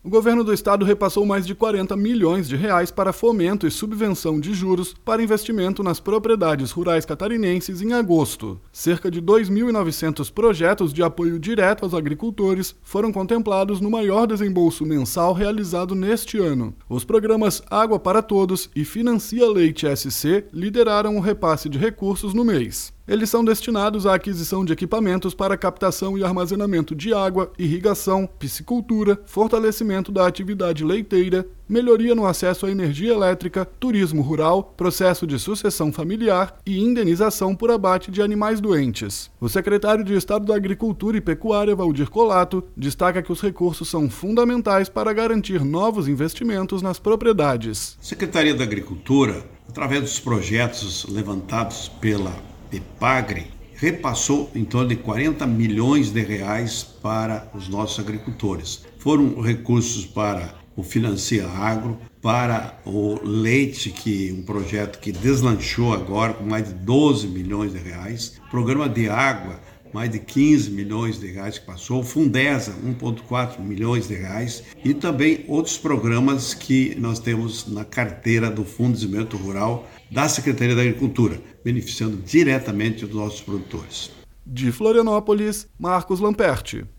O governo do estado repassou mais de 40 milhões de reais para fomento e subvenção de juros para investimento nas propriedades rurais catarinenses em agosto. Cerca de 2.900 projetos de apoio direto aos agricultores foram contemplados no maior desembolso mensal realizado neste ano. Os programas Água para Todos e Financia Leite SC lideraram o repasse de recursos no mês. Eles são destinados à aquisição de equipamentos para captação e armazenamento de água, irrigação, piscicultura, fortalecimento da atividade leiteira, melhoria no acesso à energia elétrica, turismo rural, processo de sucessão familiar e indenização por abate de animais doentes. O secretário de Estado da Agricultura e Pecuária, Valdir Colato, destaca que os recursos são fundamentais para garantir novos investimentos nas propriedades. A Secretaria da Agricultura, através dos projetos levantados pela EPAGRE, repassou em torno de 40 milhões de reais para os nossos agricultores. Foram recursos para o Financia Agro, para o leite, um projeto que deslanchou agora com mais de 12 milhões de reais, programa de água, mais de 15 milhões de reais que passou, Fundesa, 1,4 milhões de reais e também outros programas que nós temos na carteira do Fundo de Desenvolvimento Rural da Secretaria da Agricultura, beneficiando diretamente os nossos produtores. De Florianópolis, Marcos Lamperti.